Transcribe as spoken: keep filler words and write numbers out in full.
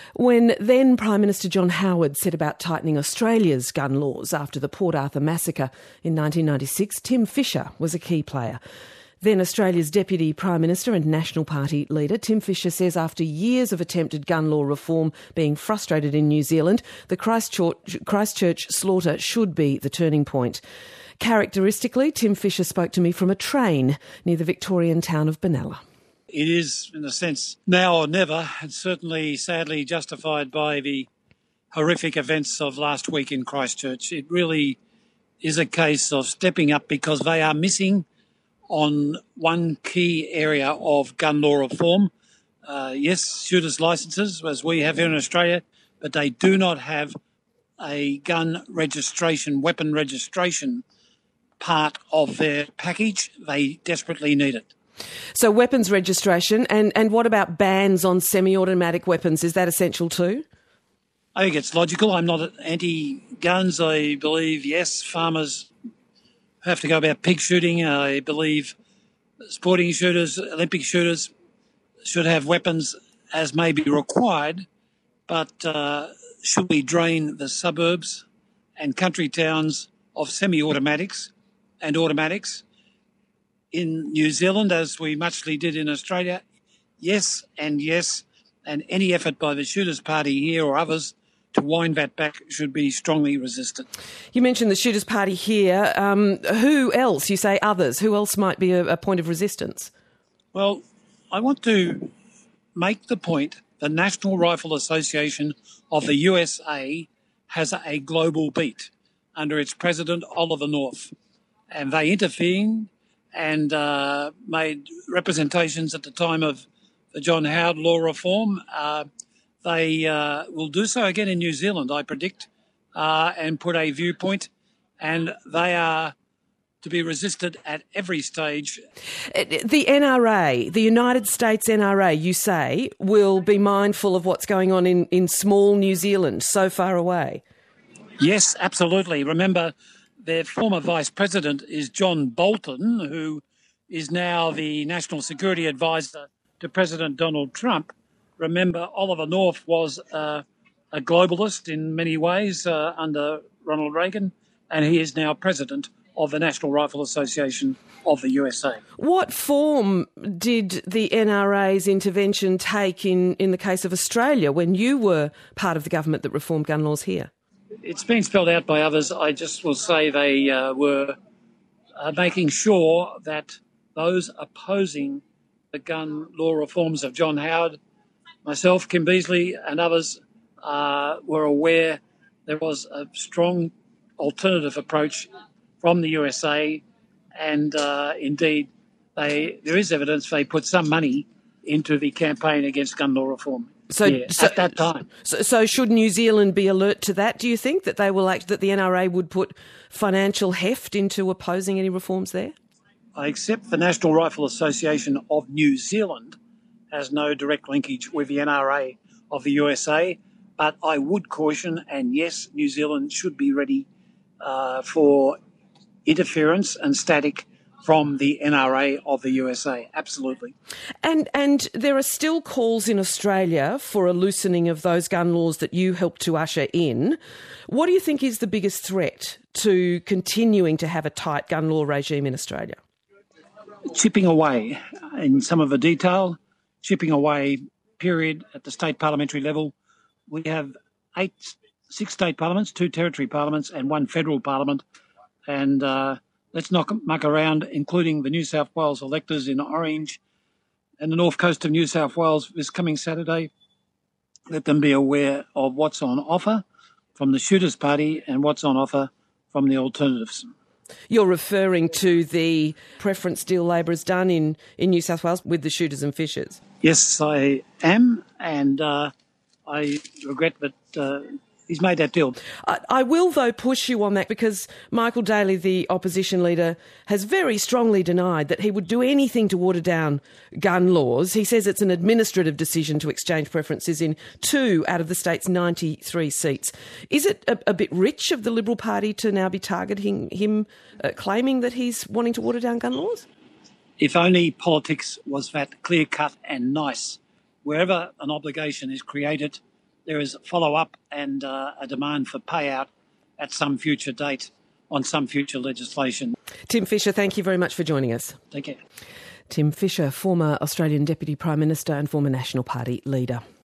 When then Prime Minister John Howard set about tightening Australia's gun laws after the Port Arthur massacre in nineteen ninety-six, Tim Fischer was a key player. Then Australia's Deputy Prime Minister and National Party leader, Tim Fischer, says after years of attempted gun law reform being frustrated in New Zealand, the Christchurch, Christchurch slaughter should be the turning point. Characteristically, Tim Fischer spoke to me from a train near the Victorian town of Benalla. It is, in a sense, now or never, and certainly sadly justified by the horrific events of last week in Christchurch. It really is a case of stepping up because they are missing on one key area of gun law reform. Uh, yes, shooters' licences, as we have here in Australia, but they do not have a gun registration, weapon registration part of their package. They desperately need it. So weapons registration, and, and what about bans on semi-automatic weapons? Is that essential too? I think it's logical. I'm not anti-guns. I believe, yes, farmers have to go about pig shooting. I believe sporting shooters, Olympic shooters should have weapons as may be required, but uh, should we drain the suburbs and country towns of semi-automatics and automatics in New Zealand, as we muchly did in Australia? Yes and yes, and any effort by the Shooters Party here or others to wind that back should be strongly resisted. You mentioned the Shooters Party here. Um, who else? You say others. Who else might be a, a point of resistance? Well, I want to make the point the National Rifle Association of the U S A has a global beat under its president, Oliver North, and they intervened and uh, made representations at the time of the John Howard law reform. Uh, They uh, will do so again in New Zealand, I predict, uh, and put a viewpoint, and they are to be resisted at every stage. The N R A, the United States N R A, you say, will be mindful of what's going on in, in small New Zealand, so far away. Yes, absolutely. Remember, their former Vice President is John Bolton, who is now the National Security Advisor to President Donald Trump. Remember, Oliver North was uh, a globalist in many ways uh, under Ronald Reagan, and he is now president of the National Rifle Association of the U S A. What form did the N R A's intervention take in, in the case of Australia when you were part of the government that reformed gun laws here? It's been spelled out by others. I just will say they uh, were uh, making sure that those opposing the gun law reforms of John Howard, myself, Kim Beazley and others uh, were aware there was a strong alternative approach from the U S A, and uh, indeed they, there is evidence they put some money into the campaign against gun law reform so, yeah, so, at that time. So, so should New Zealand be alert to that, do you think, that they will act, that the N R A would put financial heft into opposing any reforms there? I accept the National Rifle Association of New Zealand has no direct linkage with the N R A of the U S A, but I would caution, and yes, New Zealand should be ready uh, for interference and static from the N R A of the U S A, absolutely. And and there are still calls in Australia for a loosening of those gun laws that you helped to usher in. What do you think is the biggest threat to continuing to have a tight gun law regime in Australia? Chipping away in some of the detail, chipping away, period, at the state parliamentary level. We have eight, six state parliaments, two territory parliaments and one federal parliament. And uh, let's not muck around, including the New South Wales electors in Orange and the north coast of New South Wales this coming Saturday. Let them be aware of what's on offer from the Shooters Party and what's on offer from the alternatives. You're referring to the preference deal Labor has done in, in New South Wales with the Shooters and Fishers? Yes, I am, and uh, I regret that uh, he's made that deal. I, I will, though, push you on that because Michael Daly, the opposition leader, has very strongly denied that he would do anything to water down gun laws. He says it's an administrative decision to exchange preferences in two out of the state's ninety-three seats. Is it a, a bit rich of the Liberal Party to now be targeting him, uh, claiming that he's wanting to water down gun laws? If only politics was that clear-cut and nice. Wherever an obligation is created, there is follow-up and uh, a demand for payout at some future date on some future legislation. Tim Fischer, thank you very much for joining us. Take care. Tim Fischer, former Australian Deputy Prime Minister and former National Party leader.